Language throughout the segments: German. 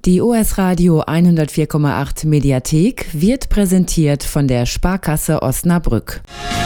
Die OS Radio 104,8 Mediathek wird präsentiert von der Sparkasse Osnabrück.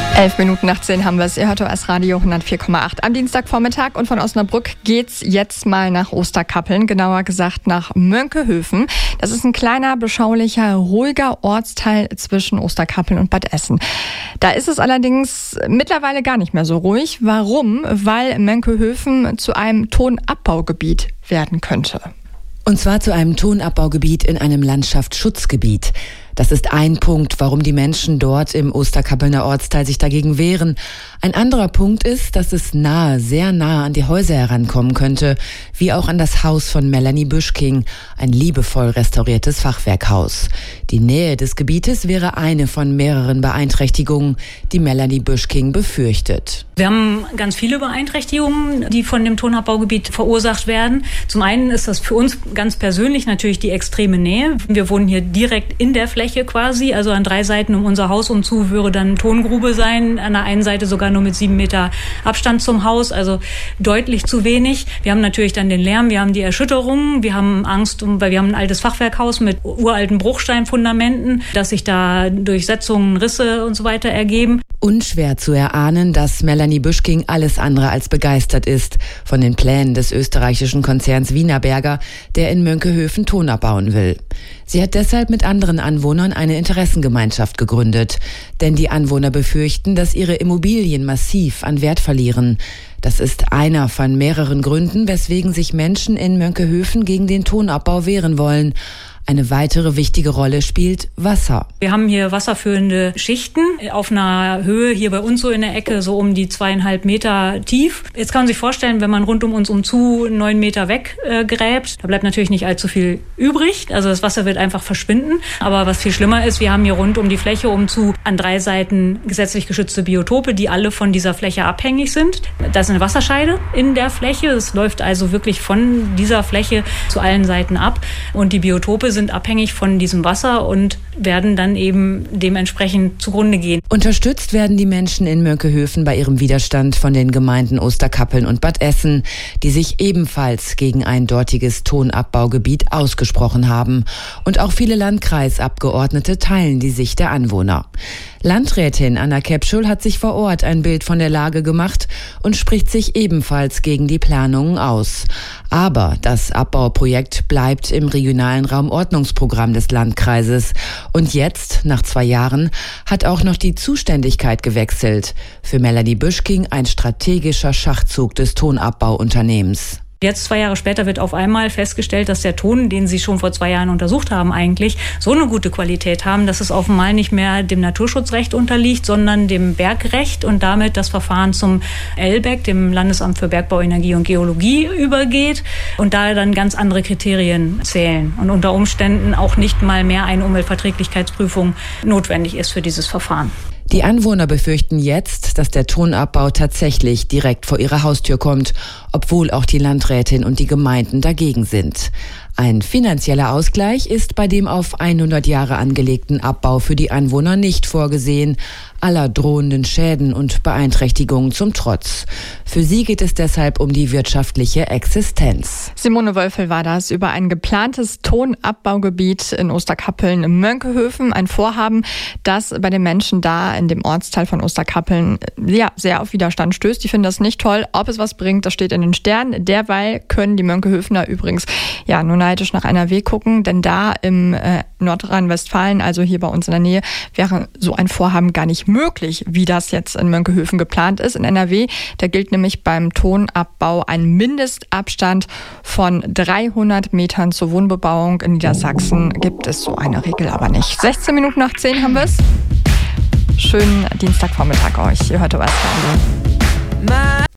11:10 haben wir es. Ihr hört OS Radio 104,8 am Dienstagvormittag. Und von Osnabrück geht's jetzt mal nach Osterkappeln, genauer gesagt nach Mönckehoefen. Das ist ein kleiner, beschaulicher, ruhiger Ortsteil zwischen Osterkappeln und Bad Essen. Da ist es allerdings mittlerweile gar nicht mehr so ruhig. Warum? Weil Mönckehoefen zu einem Tonabbaugebiet werden könnte. Und zwar zu einem Tonabbaugebiet in einem Landschaftsschutzgebiet. Das ist ein Punkt, warum die Menschen dort im Osterkappelner Ortsteil sich dagegen wehren. Ein anderer Punkt ist, dass es sehr nah an die Häuser herankommen könnte, wie auch an das Haus von Melanie Büschking, ein liebevoll restauriertes Fachwerkhaus. Die Nähe des Gebietes wäre eine von mehreren Beeinträchtigungen, die Melanie Büschking befürchtet. Wir haben ganz viele Beeinträchtigungen, die von dem Tonabbaugebiet verursacht werden. Zum einen ist das für uns ganz persönlich natürlich die extreme Nähe. Wir wohnen hier direkt in der Fläche quasi, also an 3 Seiten um unser Haus umzu würde dann Tongrube sein. An der einen Seite sogar nur mit 7 Meter Abstand zum Haus, also deutlich zu wenig. Wir haben natürlich dann den Lärm, wir haben die Erschütterungen, wir haben Angst, weil wir haben ein altes Fachwerkhaus mit uralten Bruchsteinfundamenten, dass sich da Durchsetzungen, Risse und so weiter ergeben. Unschwer zu erahnen, dass Melanie Büschking alles andere als begeistert ist von den Plänen des österreichischen Konzerns Wienerberger, der in Mönckehoefen Ton abbauen will. Sie hat deshalb mit anderen Anwohnern eine Interessengemeinschaft gegründet. Denn die Anwohner befürchten, dass ihre Immobilien massiv an Wert verlieren. Das ist einer von mehreren Gründen, weswegen sich Menschen in Mönckehoefen gegen den Tonabbau wehren wollen. Eine weitere wichtige Rolle spielt Wasser. Wir haben hier wasserführende Schichten auf einer Höhe hier bei uns so in der Ecke, so um die 2,5 Meter tief. Jetzt kann man sich vorstellen, wenn man rund um uns umzu 9 Meter weggräbt, da bleibt natürlich nicht allzu viel übrig. Also das Wasser wird einfach verschwinden. Aber was viel schlimmer ist, wir haben hier rund um die Fläche umzu an 3 Seiten gesetzlich geschützte Biotope, die alle von dieser Fläche abhängig sind. Da ist eine Wasserscheide in der Fläche. Es läuft also wirklich von dieser Fläche zu allen Seiten ab. Und die Biotope sind abhängig von diesem Wasser und werden dann eben dementsprechend zugrunde gehen. Unterstützt werden die Menschen in Mönckehoefen bei ihrem Widerstand von den Gemeinden Osterkappeln und Bad Essen, die sich ebenfalls gegen ein dortiges Tonabbaugebiet ausgesprochen haben. Und auch viele Landkreisabgeordnete teilen die Sicht der Anwohner. Landrätin Anna Kepschul hat sich vor Ort ein Bild von der Lage gemacht und spricht sich ebenfalls gegen die Planungen aus. Aber das Abbauprojekt bleibt im regionalen Raumordnungsprogramm des Landkreises. Und jetzt, nach 2 Jahren, hat auch noch die Zuständigkeit gewechselt. Für Melanie Büschking ein strategischer Schachzug des Tonabbauunternehmens. Jetzt 2 Jahre später wird auf einmal festgestellt, dass der Ton, den sie schon vor 2 Jahren untersucht haben, eigentlich so eine gute Qualität haben, dass es auf einmal nicht mehr dem Naturschutzrecht unterliegt, sondern dem Bergrecht und damit das Verfahren zum LBEG, dem Landesamt für Bergbau, Energie und Geologie, übergeht und da dann ganz andere Kriterien zählen und unter Umständen auch nicht mal mehr eine Umweltverträglichkeitsprüfung notwendig ist für dieses Verfahren. Die Anwohner befürchten jetzt, dass der Tonabbau tatsächlich direkt vor ihre Haustür kommt, obwohl auch die Landrätin und die Gemeinden dagegen sind. Ein finanzieller Ausgleich ist bei dem auf 100 Jahre angelegten Abbau für die Anwohner nicht vorgesehen, aller drohenden Schäden und Beeinträchtigungen zum Trotz. Für sie geht es deshalb um die wirtschaftliche Existenz. Simone Wölfel war das über ein geplantes Tonabbaugebiet in Osterkappeln im Mönckehoefen. Ein Vorhaben, das bei den Menschen da in dem Ortsteil von Osterkappeln sehr auf Widerstand stößt. Die finden das nicht toll. Ob es was bringt, das steht in den Sternen. Derweil können die Mönckehoefener übrigens nur neidisch nach NRW gucken, denn da im Nordrhein-Westfalen, also hier bei uns in der Nähe, wäre so ein Vorhaben gar nicht möglich, wie das jetzt in Mönckehoefen geplant ist. In NRW, da gilt nämlich beim Tonabbau ein Mindestabstand von 300 Metern zur Wohnbebauung. In Niedersachsen gibt es so eine Regel aber nicht. 10:16 haben wir es. Schönen Dienstagvormittag euch. Ihr hört OS Radio.